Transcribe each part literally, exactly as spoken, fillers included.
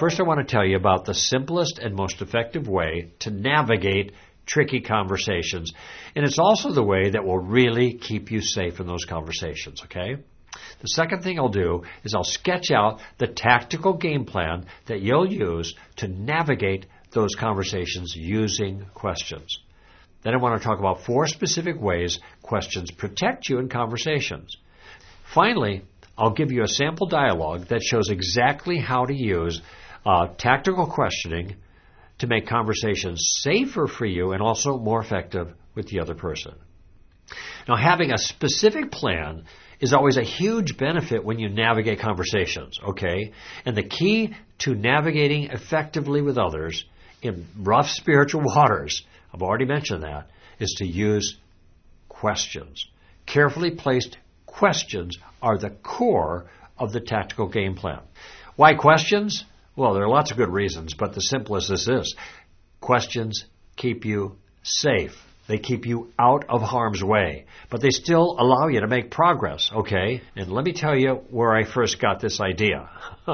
first I want to tell you about the simplest and most effective way to navigate tricky conversations. And it's also the way that will really keep you safe in those conversations, okay? The second thing I'll do is I'll sketch out the tactical game plan that you'll use to navigate those conversations using questions. Then I want to talk about four specific ways questions protect you in conversations. Finally, I'll give you a sample dialogue that shows exactly how to use uh, tactical questioning to make conversations safer for you and also more effective with the other person. Now, having a specific plan is always a huge benefit when you navigate conversations, okay? And the key to navigating effectively with others in rough spiritual waters, I've already mentioned that, is to use questions. Carefully placed questions are the core of the tactical game plan. Why questions? Well, there are lots of good reasons, but the simplest is this. Questions keep you safe. They keep you out of harm's way, but they still allow you to make progress, okay? And let me tell you where I first got this idea.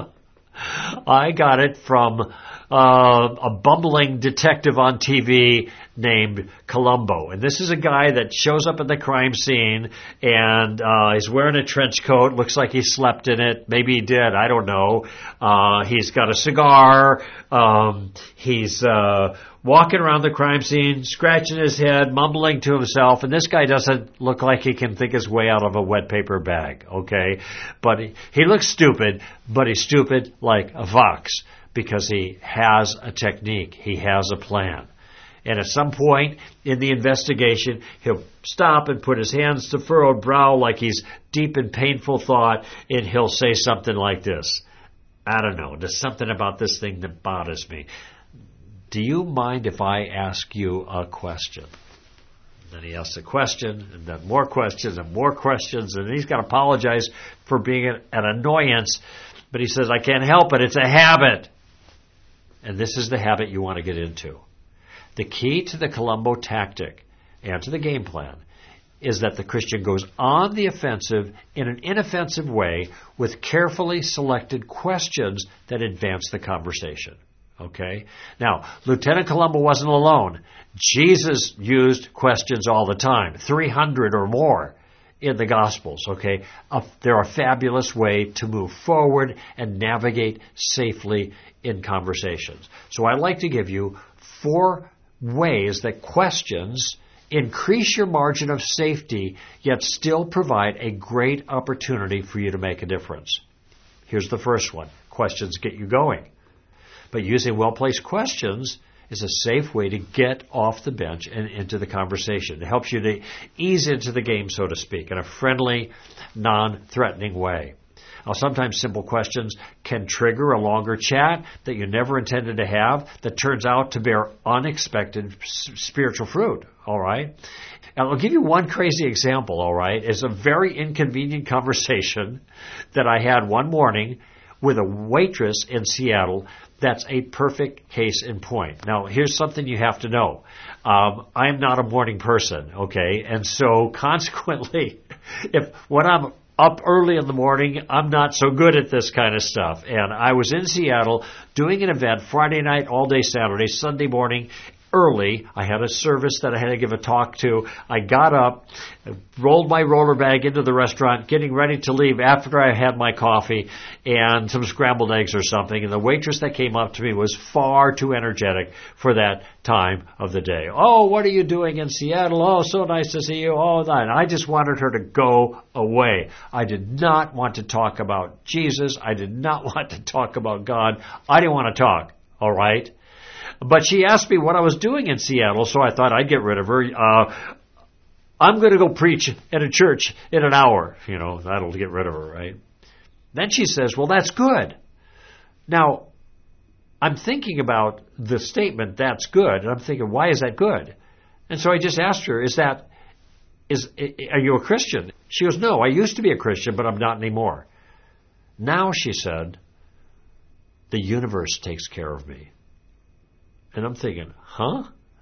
I got it from uh, a bumbling detective on T V named Columbo. And this is a guy that shows up at the crime scene and uh, he's wearing a trench coat. Looks like he slept in it. Maybe he did. I don't know. Uh, he's got a cigar. Um, he's uh, walking around the crime scene, scratching his head, mumbling to himself. And this guy doesn't look like he can think his way out of a wet paper bag, okay? But he, he looks stupid, but he's stupid like a fox because he has a technique. He has a plan. And at some point in the investigation, he'll stop and put his hands to furrowed brow like he's deep in painful thought, and he'll say something like this. I don't know, there's something about this thing that bothers me. Do you mind if I ask you a question? And then he asks a question, and then more questions, and more questions, and he's got to apologize for being an, an annoyance, but he says, I can't help it, it's a habit. And this is the habit you want to get into. The key to the Columbo tactic and to the game plan is that the Christian goes on the offensive in an inoffensive way with carefully selected questions that advance the conversation. Okay? Now, Lieutenant Columbo wasn't alone. Jesus used questions all the time, three hundred or more in the Gospels. Okay? Uh, they're a fabulous way to move forward and navigate safely in conversations. So I'd like to give you four ways that questions increase your margin of safety, yet still provide a great opportunity for you to make a difference. Here's the first one. Questions get you going. But using well-placed questions is a safe way to get off the bench and into the conversation. It helps you to ease into the game, so to speak, in a friendly, non-threatening way. Now, sometimes simple questions can trigger a longer chat that you never intended to have that turns out to bear unexpected spiritual fruit, all right? And I'll give you one crazy example, all right? It's a very inconvenient conversation that I had one morning with a waitress in Seattle. That's a perfect case in point. Now, here's something you have to know. Um, I'm not a morning person, okay? And so, consequently, if when I'm up early in the morning, I'm not so good at this kind of stuff. And I was in Seattle doing an event Friday night, all day Saturday, Sunday morning, early. I had a service that I had to give a talk to. I got up, rolled my roller bag into the restaurant, getting ready to leave after I had my coffee and some scrambled eggs or something. And the waitress that came up to me was far too energetic for that time of the day. Oh, what are you doing in Seattle? Oh, so nice to see you. Oh, that. I just wanted her to go away. I did not want to talk about Jesus. I did not want to talk about God. I didn't want to talk. All right? But she asked me what I was doing in Seattle, so I thought I'd get rid of her. Uh, I'm going to go preach at a church in an hour. You know, that'll get rid of her, right? Then she says, well, that's good. Now, I'm thinking about the statement, that's good, and I'm thinking, why is that good? And so I just asked her, is that, is, are you a Christian? She goes, no, I used to be a Christian, but I'm not anymore. Now, she said, the universe takes care of me. And I'm thinking, huh?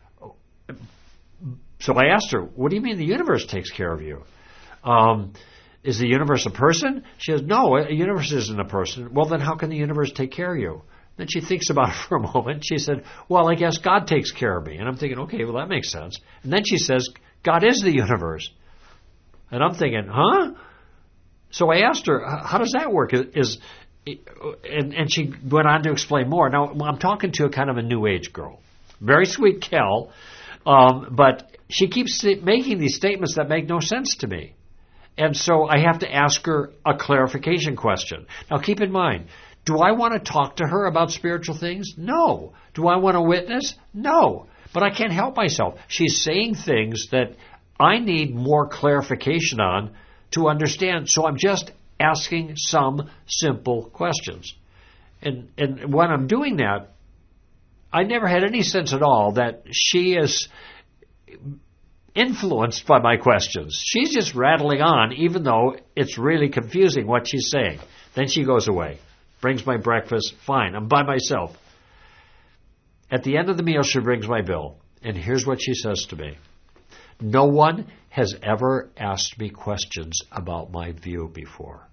So I asked her, what do you mean the universe takes care of you? Um, is the universe a person? She says, no, a universe isn't a person. Well, then how can the universe take care of you? Then she thinks about it for a moment. She said, well, I guess God takes care of me. And I'm thinking, okay, well, that makes sense. And then she says, God is the universe. And I'm thinking, huh? So I asked her, how does that work? Is and, and she went on to explain more. Now, I'm talking to a kind of a new age girl. Very sweet Kel, um, but she keeps making these statements that make no sense to me. And so I have to ask her a clarification question. Now, keep in mind, do I want to talk to her about spiritual things? No. Do I want to witness? No. But I can't help myself. She's saying things that I need more clarification on to understand. So I'm just asking some simple questions. And, and when I'm doing that, I never had any sense at all that she is influenced by my questions. She's just rattling on, even though it's really confusing what she's saying. Then she goes away, brings my breakfast, fine, I'm by myself. At the end of the meal, she brings my bill, and here's what she says to me. No one has ever asked me questions about my view before.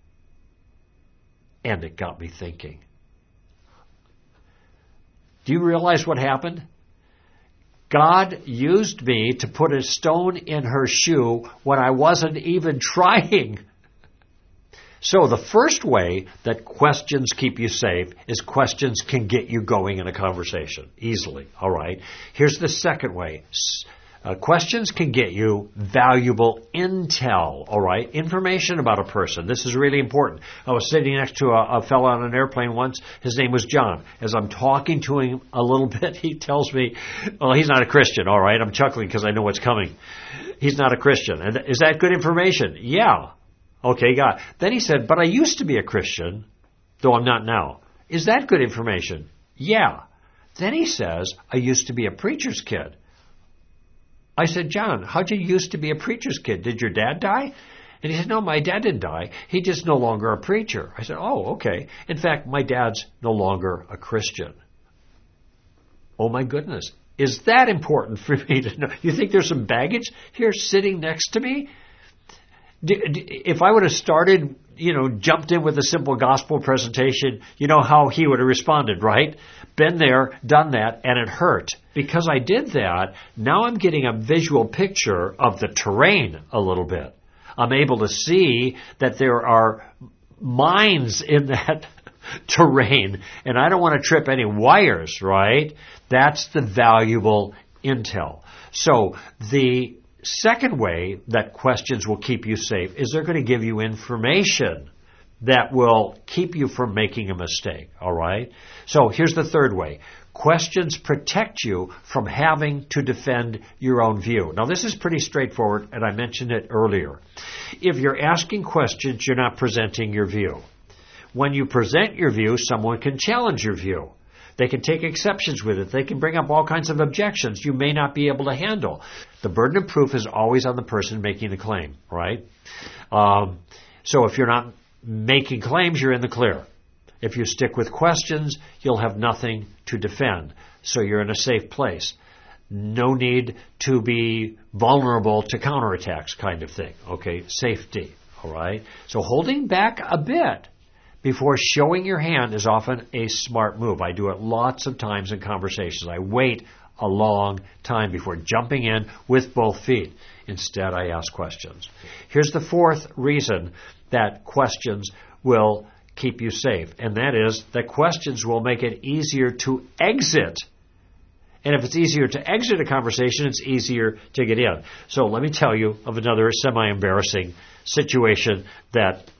And it got me thinking. Do you realize what happened? God used me to put a stone in her shoe when I wasn't even trying. So the first way that questions keep you safe is questions can get you going in a conversation easily. All right. Here's the second way. Uh, questions can get you valuable intel, all right? Information about a person. This is really important. I was sitting next to a, a fellow on an airplane once. His name was John. As I'm talking to him a little bit, he tells me, well, he's not a Christian, all right? I'm chuckling because I know what's coming. He's not a Christian. And is that good information? Yeah. Okay, God. Then he said, but I used to be a Christian, though I'm not now. Is that good information? Yeah. Then he says, I used to be a preacher's kid. I said, John, how'd you used to be a preacher's kid? Did your dad die? And he said, no, my dad didn't die. He's just no longer a preacher. I said, oh, okay. In fact, my dad's no longer a Christian. Oh, my goodness. Is that important for me to know? You think there's some baggage here sitting next to me? If I would have started, you know, jumped in with a simple gospel presentation, you know how he would have responded, right? Been there, done that, and it hurt. Because I did that, now I'm getting a visual picture of the terrain a little bit. I'm able to see that there are mines in that terrain, and I don't want to trip any wires, right? That's the valuable intel. So the second way that questions will keep you safe is they're going to give you information that will keep you from making a mistake, all right? So here's the third way. Questions protect you from having to defend your own view. Now, this is pretty straightforward, and I mentioned it earlier. If you're asking questions, you're not presenting your view. When you present your view, someone can challenge your view. They can take exceptions with it. They can bring up all kinds of objections you may not be able to handle. The burden of proof is always on the person making the claim, right? Um, so if you're not making claims, you're in the clear. If you stick with questions, you'll have nothing to defend. So you're in a safe place. No need to be vulnerable to counterattacks kind of thing. Okay, safety, all right? So holding back a bit before showing your hand is often a smart move. I do it lots of times in conversations. I wait a long time before jumping in with both feet. Instead, I ask questions. Here's the fourth reason that questions will keep you safe, and that is that questions will make it easier to exit. And if it's easier to exit a conversation, it's easier to get in. So let me tell you of another semi-embarrassing situation that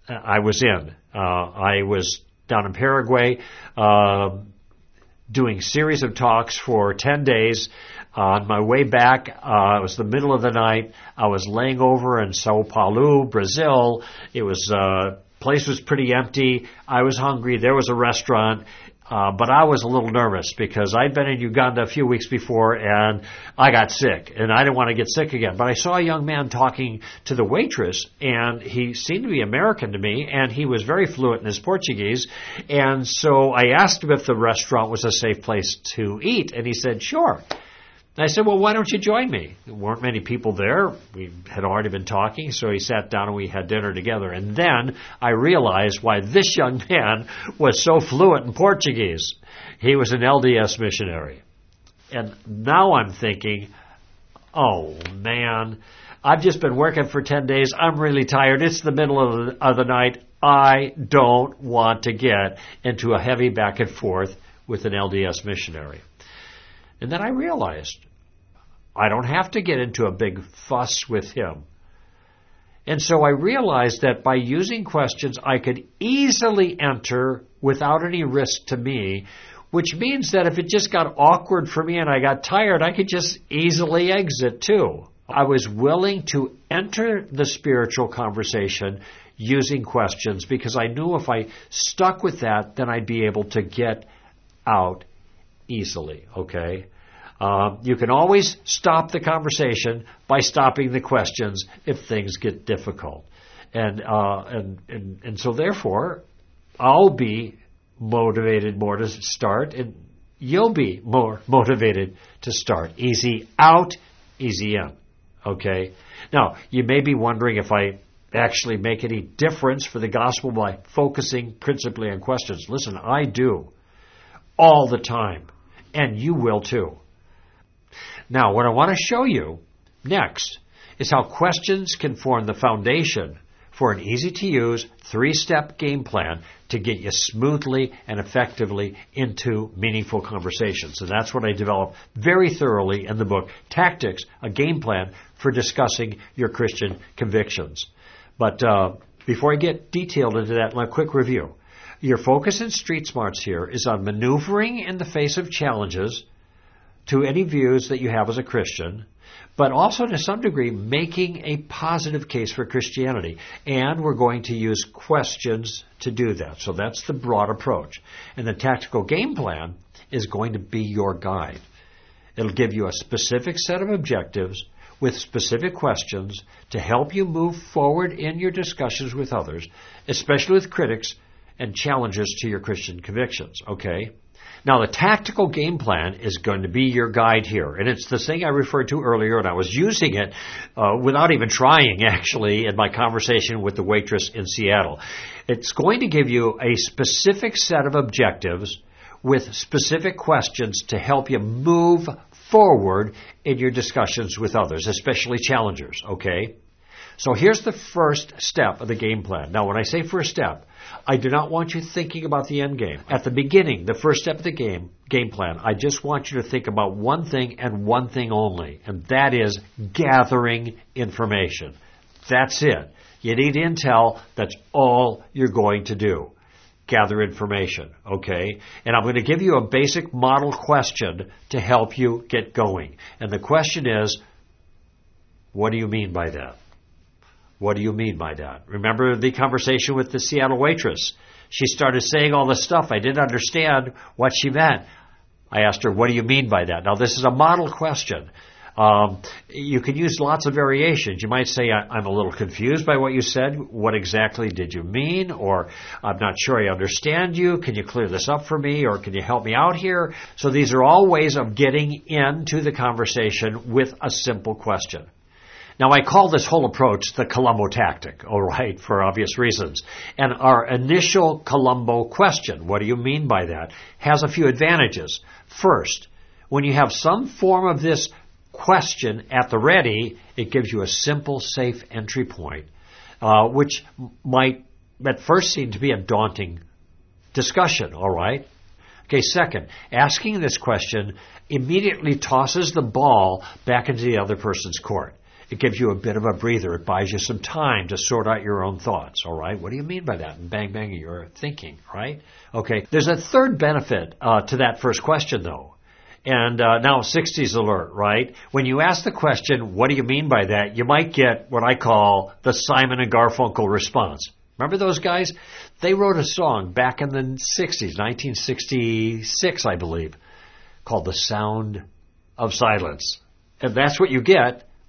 I was in. Uh, I was down in Paraguay uh, doing a series of talks for ten days. Uh, on my way back, uh, it was the middle of the night. I was laying over in Sao Paulo, Brazil. It was uh, place was pretty empty. I was hungry. There was a restaurant. Uh, but I was a little nervous because I'd been in Uganda a few weeks before and I got sick and I didn't want to get sick again. But I saw a young man talking to the waitress and he seemed to be American to me and he was very fluent in his Portuguese. And so I asked him if the restaurant was a safe place to eat and he said, sure. And I said, well, why don't you join me? There weren't many people there. We had already been talking, so he sat down and we had dinner together. And then I realized why this young man was so fluent in Portuguese. He was an L D S missionary. And now I'm thinking, oh, man, I've just been working for ten days. I'm really tired. It's the middle of the, of the night. I don't want to get into a heavy back and forth with an L D S missionary. And then I realized I don't have to get into a big fuss with him. And so I realized that by using questions, I could easily enter without any risk to me, which means that if it just got awkward for me and I got tired, I could just easily exit too. I was willing to enter the spiritual conversation using questions because I knew if I stuck with that, then I'd be able to get out easily, okay? Uh, you can always stop the conversation by stopping the questions if things get difficult. And, uh, and, and, and so therefore, I'll be motivated more to start, and you'll be more motivated to start. Easy out, easy in. Okay? Now, you may be wondering if I actually make any difference for the gospel by focusing principally on questions. Listen, I do. All the time. And you will too. Now, what I want to show you next is how questions can form the foundation for an easy-to-use, three-step game plan to get you smoothly and effectively into meaningful conversations. And that's what I developed very thoroughly in the book, Tactics, a Game Plan for Discussing Your Christian Convictions. But uh, before I get detailed into that, a quick review. Your focus in Street Smarts here is on maneuvering in the face of challenges to any views that you have as a Christian, but also to some degree making a positive case for Christianity. And we're going to use questions to do that. So that's the broad approach. And the tactical game plan is going to be your guide. It'll give you a specific set of objectives with specific questions to help you move forward in your discussions with others, especially with critics and challengers to your Christian convictions, okay? Now, the tactical game plan is going to be your guide here, and it's the thing I referred to earlier, and I was using it uh, without even trying, actually, in my conversation with the waitress in Seattle. It's going to give you a specific set of objectives with specific questions to help you move forward in your discussions with others, especially challengers, okay? So here's the first step of the game plan. Now, when I say first step, I do not want you thinking about the end game. At the beginning, the first step of the game, game plan, I just want you to think about one thing and one thing only, and that is gathering information. That's it. You need intel. That's all you're going to do. Gather information, okay? And I'm going to give you a basic model question to help you get going. And the question is, what do you mean by that? What do you mean by that? Remember the conversation with the Seattle waitress? She started saying all this stuff. I didn't understand what she meant. I asked her, what do you mean by that? Now, this is a model question. Um, you can use lots of variations. You might say, I'm a little confused by what you said. What exactly did you mean? Or, I'm not sure I understand you. Can you clear this up for me? Or can you help me out here? So these are all ways of getting into the conversation with a simple question. Now, I call this whole approach the Columbo tactic, all right, for obvious reasons. And our initial Columbo question, what do you mean by that, has a few advantages. First, when you have some form of this question at the ready, it gives you a simple, safe entry point, uh, which might at first seem to be a daunting discussion, all right? Okay, second, asking this question immediately tosses the ball back into the other person's court. It gives you a bit of a breather. It buys you some time to sort out your own thoughts, all right? What do you mean by that? And bang, bang, you're thinking, right? Okay, there's a third benefit uh, to that first question, though. And uh, now, sixties alert, right? When you ask the question, what do you mean by that, you might get what I call the Simon and Garfunkel response. Remember those guys? They wrote a song back in the sixties, nineteen sixty-six, I believe, called The Sound of Silence. And that's what you get.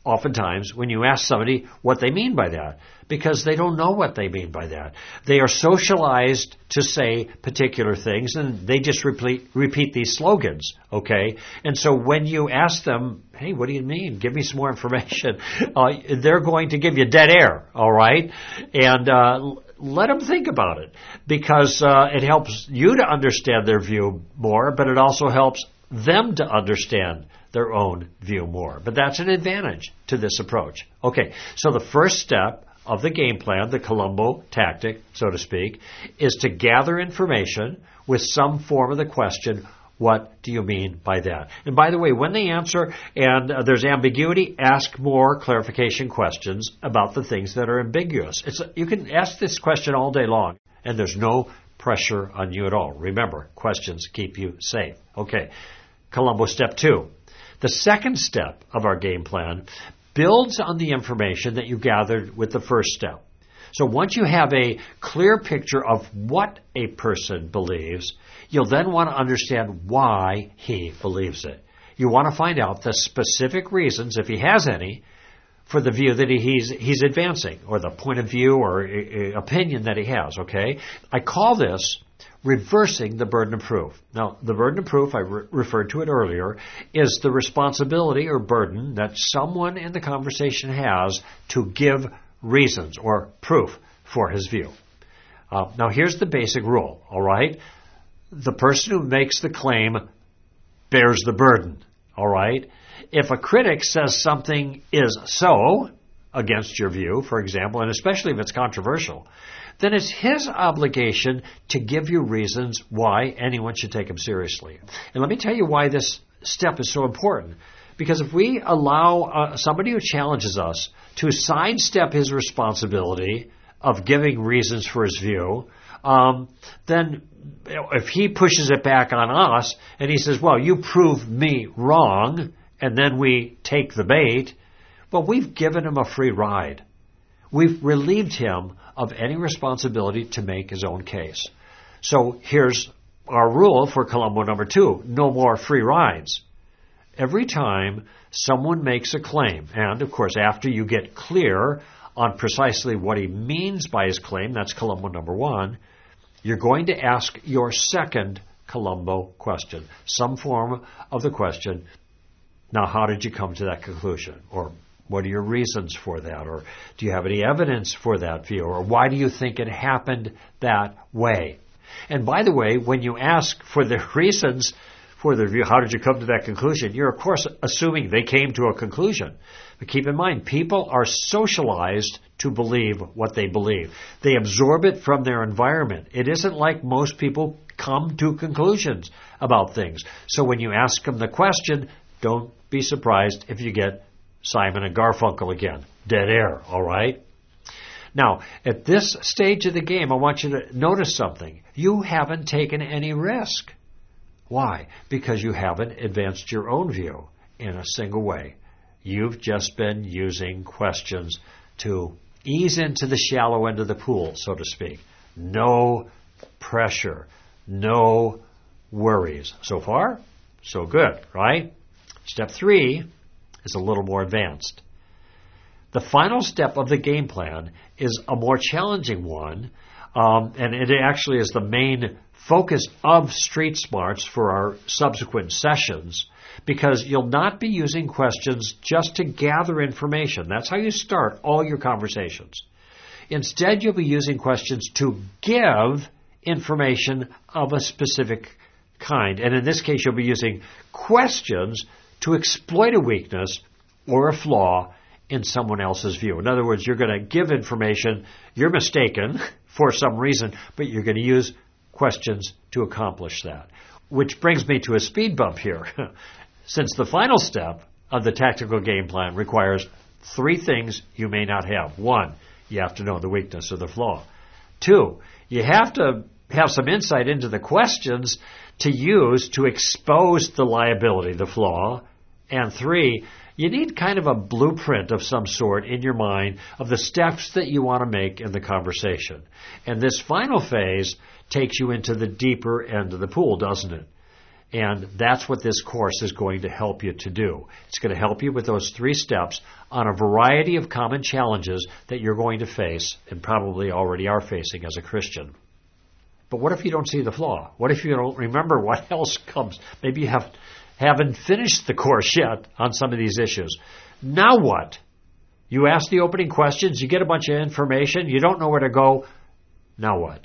oftentimes when you ask somebody what they mean by that, because they don't know what they mean by that. They are socialized to say particular things, and they just repeat, repeat these slogans, okay? And so when you ask them, hey, what do you mean? Give me some more information. Uh, they're going to give you dead air, all right? And uh, let them think about it, because uh, it helps you to understand their view more, but it also helps them to understand their own view more. But that's an advantage to this approach. Okay, so the first step of the game plan, the Columbo tactic, so to speak, is to gather information with some form of the question, what do you mean by that? And by the way, when they answer and uh, there's ambiguity, ask more clarification questions about the things that are ambiguous. It's, you can ask this question all day long, and there's no pressure on you at all. Remember, questions keep you safe. Okay, Columbo step two. The second step of our game plan builds on the information that you gathered with the first step. So once you have a clear picture of what a person believes, you'll then want to understand why he believes it. You want to find out the specific reasons, if he has any, for the view that he's he's advancing, or the point of view or uh, opinion that he has, okay? I call this reversing the burden of proof. Now, the burden of proof, I re- referred to it earlier, is the responsibility or burden that someone in the conversation has to give reasons or proof for his view. Uh, now, here's the basic rule, all right? The person who makes the claim bears the burden, all right? If a critic says something is so against your view, for example, and especially if it's controversial, then it's his obligation to give you reasons why anyone should take him seriously. And let me tell you why this step is so important. Because if we allow uh, somebody who challenges us to sidestep his responsibility of giving reasons for his view, um, then if he pushes it back on us and he says, well, you prove me wrong, and then we take the bait, well, we've given him a free ride. We've relieved him of any responsibility to make his own case. So here's our rule for Columbo number two. No more free rides. Every time someone makes a claim, and of course after you get clear on precisely what he means by his claim, that's Columbo number one, you're going to ask your second Columbo question, some form of the question, now how did you come to that conclusion? Or what are your reasons for that? Or do you have any evidence for that view? Or why do you think it happened that way? And by the way, when you ask for the reasons for the view, how did you come to that conclusion? You're, of course, assuming they came to a conclusion. But keep in mind, people are socialized to believe what they believe. They absorb it from their environment. It isn't like most people come to conclusions about things. So when you ask them the question, don't be surprised if you get Simon and Garfunkel again. Dead air, all right? Now, at this stage of the game, I want you to notice something. You haven't taken any risk. Why? Because you haven't advanced your own view in a single way. You've just been using questions to ease into the shallow end of the pool, so to speak. No pressure. No worries. So far, so good, right? Step three is a little more advanced. The final step of the game plan is a more challenging one, um, and it actually is the main focus of Street Smarts for our subsequent sessions, because you'll not be using questions just to gather information. That's how you start all your conversations. Instead, you'll be using questions to give information of a specific kind. And in this case, you'll be using questions to exploit a weakness or a flaw in someone else's view. In other words, you're going to give information, you're mistaken for some reason, but you're going to use questions to accomplish that. Which brings me to a speed bump here. Since the final step of the tactical game plan requires three things you may not have. One, you have to know the weakness or the flaw. Two, you have to have some insight into the questions to use to expose the liability, the flaw. And three, you need kind of a blueprint of some sort in your mind of the steps that you want to make in the conversation. And this final phase takes you into the deeper end of the pool, doesn't it? And that's what this course is going to help you to do. It's going to help you with those three steps on a variety of common challenges that you're going to face and probably already are facing as a Christian. But what if you don't see the flaw? What if you don't remember what else comes? Maybe you have, haven't finished the course yet on some of these issues. Now what? You ask the opening questions, you get a bunch of information, you don't know where to go. Now what?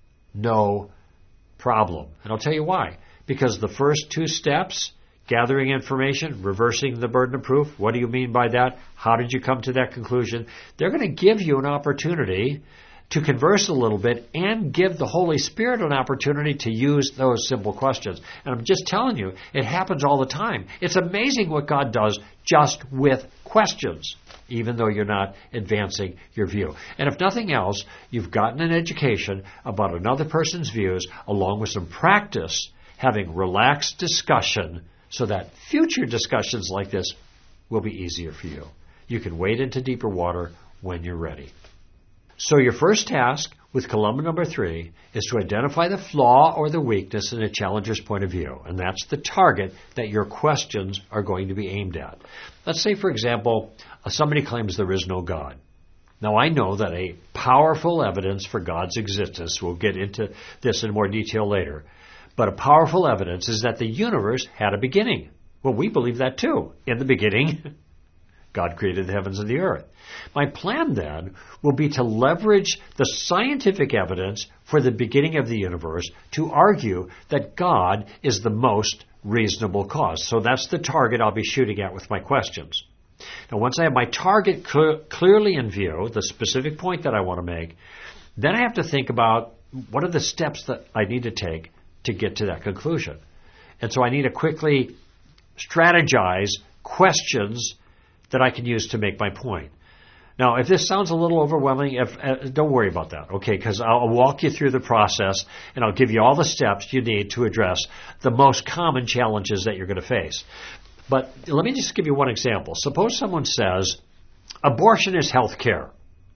No problem. And I'll tell you why. Because the first two steps, gathering information, reversing the burden of proof, what do you mean by that? How did you come to that conclusion? They're going to give you an opportunity to converse a little bit and give the Holy Spirit an opportunity to use those simple questions. And I'm just telling you, it happens all the time. It's amazing what God does just with questions, even though you're not advancing your view. And if nothing else, you've gotten an education about another person's views along with some practice having relaxed discussion so that future discussions like this will be easier for you. You can wade into deeper water when you're ready. So your first task with Columba number three is to identify the flaw or the weakness in a challenger's point of view. And that's the target that your questions are going to be aimed at. Let's say, for example, somebody claims there is no God. Now, I know that a powerful evidence for God's existence, we'll get into this in more detail later, but a powerful evidence is that the universe had a beginning. Well, we believe that too. In the beginning, God created the heavens and the earth. My plan then will be to leverage the scientific evidence for the beginning of the universe to argue that God is the most reasonable cause. So that's the target I'll be shooting at with my questions. Now, once I have my target cl- clearly in view, the specific point that I want to make, then I have to think about what are the steps that I need to take to get to that conclusion. And so I need to quickly strategize questions that I can use to make my point. Now, if this sounds a little overwhelming, if, uh, don't worry about that, okay? Because I'll walk you through the process, and I'll give you all the steps you need to address the most common challenges that you're going to face. But let me just give you one example. Suppose someone says, abortion is health care.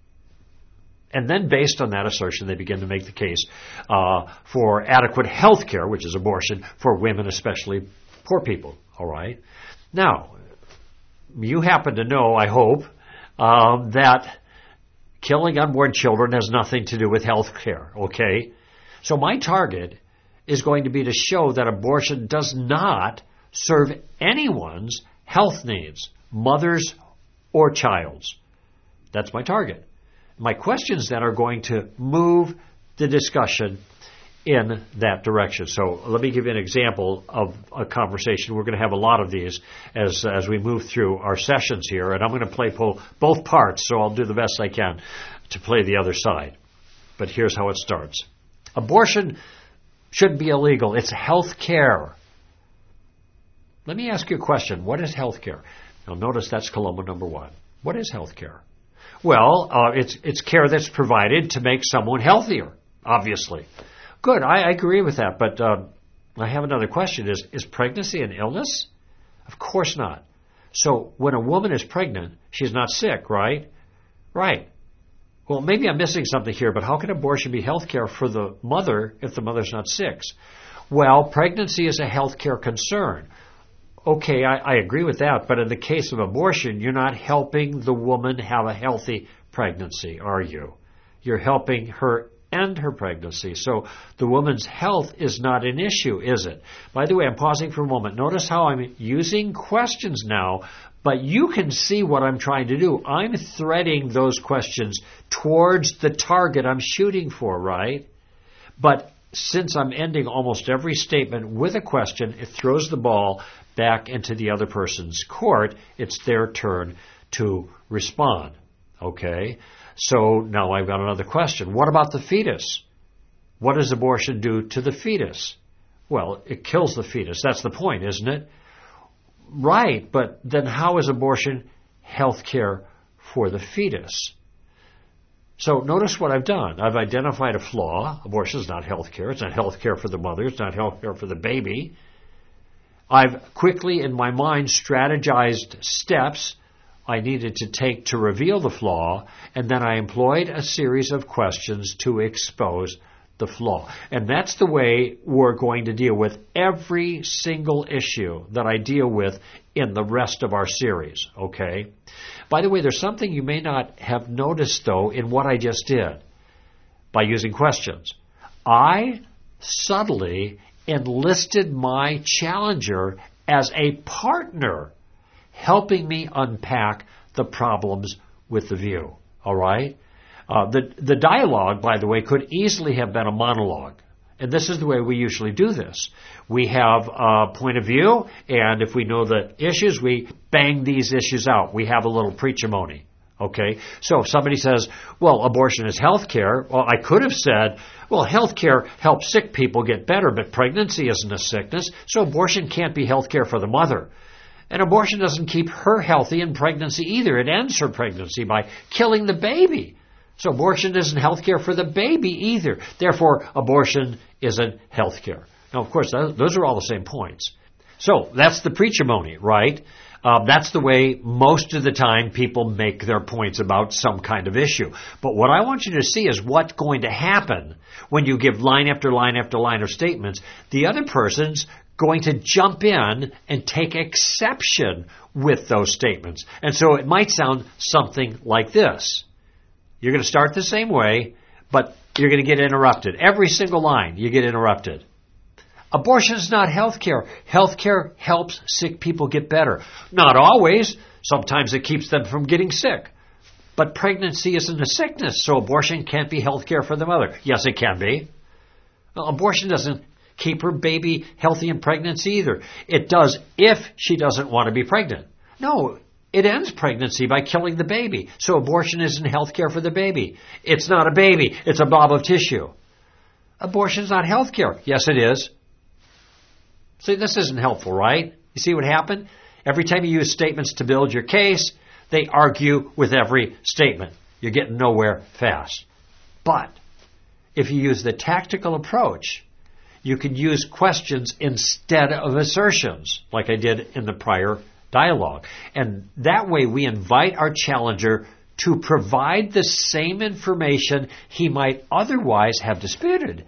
And then based on that assertion, they begin to make the case uh, for adequate health care, which is abortion, for women, especially poor people, all right? Now, you happen to know, I hope, um, that killing unborn children has nothing to do with health care, okay? So my target is going to be to show that abortion does not serve anyone's health needs, mother's or child's. That's my target. My questions then are going to move the discussion in that direction. So let me give you an example of a conversation. We're going to have a lot of these as as we move through our sessions here, and I'm going to play po- both parts, so I'll do the best I can to play the other side. But here's how it starts. Abortion shouldn't be illegal. It's health care. Let me ask you a question. What is health care? Now notice that's Columba number one. What is health care? Well, uh, it's it's care that's provided to make someone healthier, obviously. Good, I, I agree with that, but uh, I have another question. Is, is pregnancy an illness? Of course not. So when a woman is pregnant, she's not sick, right? Right. Well, maybe I'm missing something here, but how can abortion be health care for the mother if the mother's not sick? Well, pregnancy is a health care concern. Okay, I, I agree with that, but in the case of abortion, you're not helping the woman have a healthy pregnancy, are you? You're helping her end her pregnancy. So the woman's health is not an issue, is it? By the way, I'm pausing for a moment. Notice how I'm using questions now, but you can see what I'm trying to do. I'm threading those questions towards the target I'm shooting for, right? But since I'm ending almost every statement with a question, it throws the ball back into the other person's court. It's their turn to respond. Okay? So now I've got another question. What about the fetus? What does abortion do to the fetus? Well, it kills the fetus. That's the point, isn't it? Right, but then how is abortion health care for the fetus? So notice what I've done. I've identified a flaw. Abortion is not health care. It's not health care for the mother. It's not health care for the baby. I've quickly, in my mind, strategized steps I needed to take to reveal the flaw, and then I employed a series of questions to expose the flaw. And that's the way we're going to deal with every single issue that I deal with in the rest of our series, okay? By the way, there's something you may not have noticed, though, in what I just did by using questions. I subtly enlisted my challenger as a partner, helping me unpack the problems with the view, all right? Uh, the, the dialogue, by the way, could easily have been a monologue. And this is the way we usually do this. We have a point of view, and if we know the issues, we bang these issues out. We have a little preach-a-mony. Okay? So if somebody says, well, abortion is health care, well, I could have said, well, health care helps sick people get better, but pregnancy isn't a sickness, so abortion can't be health care for the mother. And abortion doesn't keep her healthy in pregnancy either. It ends her pregnancy by killing the baby. So abortion isn't health care for the baby either. Therefore, abortion isn't health care. Now, of course, those are all the same points. So that's the preach-a-mony, right? Uh, that's the way most of the time people make their points about some kind of issue. But what I want you to see is what's going to happen when you give line after line after line of statements. The other person's going to jump in and take exception with those statements. And so it might sound something like this. You're going to start the same way, but you're going to get interrupted. Every single line, you get interrupted. Abortion is not health care. Health care helps sick people get better. Not always. Sometimes it keeps them from getting sick. But pregnancy isn't a sickness, so abortion can't be health care for the mother. Yes, it can be. Well, abortion doesn't keep her baby healthy in pregnancy either. It does if she doesn't want to be pregnant. No, it ends pregnancy by killing the baby. So abortion isn't health care for the baby. It's not a baby. It's a blob of tissue. Abortion is not health care. Yes, it is. See, this isn't helpful, right? You see what happened? Every time you use statements to build your case, they argue with every statement. You're getting nowhere fast. But if you use the tactical approach, you can use questions instead of assertions, like I did in the prior dialogue. And that way we invite our challenger to provide the same information he might otherwise have disputed.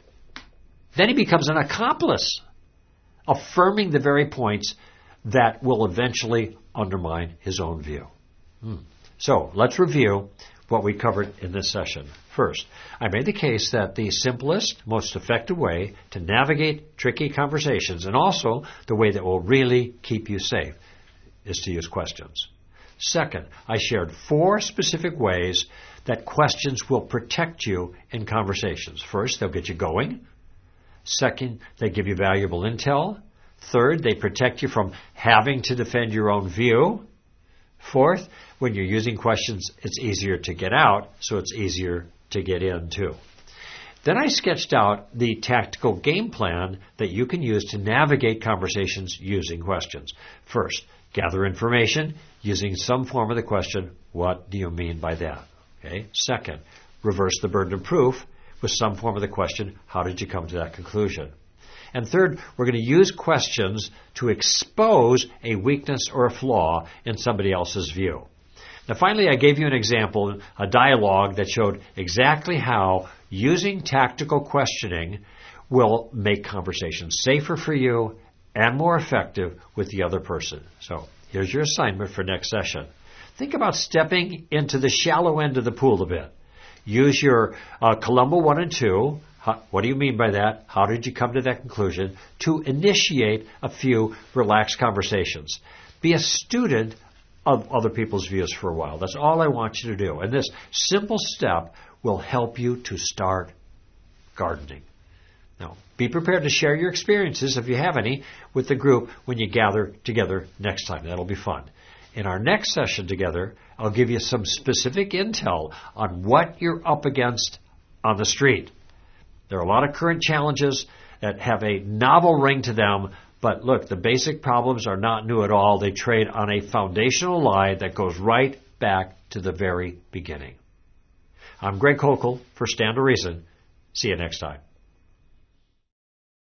Then he becomes an accomplice, affirming the very points that will eventually undermine his own view. Hmm. So let's review what we covered in this session. First, I made the case that the simplest, most effective way to navigate tricky conversations, and also the way that will really keep you safe, is to use questions. Second, I shared four specific ways that questions will protect you in conversations. First, they'll get you going. Second, they give you valuable intel. Third, they protect you from having to defend your own view. Fourth, when you're using questions, it's easier to get out, so it's easier to get in too. Then I sketched out the tactical game plan that you can use to navigate conversations using questions. First, gather information using some form of the question, what do you mean by that? Okay. Second, reverse the burden of proof with some form of the question, how did you come to that conclusion? And third, we're going to use questions to expose a weakness or a flaw in somebody else's view. Now, finally, I gave you an example, a dialogue that showed exactly how using tactical questioning will make conversations safer for you and more effective with the other person. So here's your assignment for next session. Think about stepping into the shallow end of the pool a bit. Use your uh, Columbo one and two. How, what do you mean by that? How did you come to that conclusion? To initiate a few relaxed conversations. Be a student of other people's views for a while. That's all I want you to do. And this simple step will help you to start gardening. Now, be prepared to share your experiences, if you have any, with the group when you gather together next time. That'll be fun. In our next session together, I'll give you some specific intel on what you're up against on the street. There are a lot of current challenges that have a novel ring to them, but look, the basic problems are not new at all. They trade on a foundational lie that goes right back to the very beginning. I'm Greg Kokel for Stand to Reason. See you next time.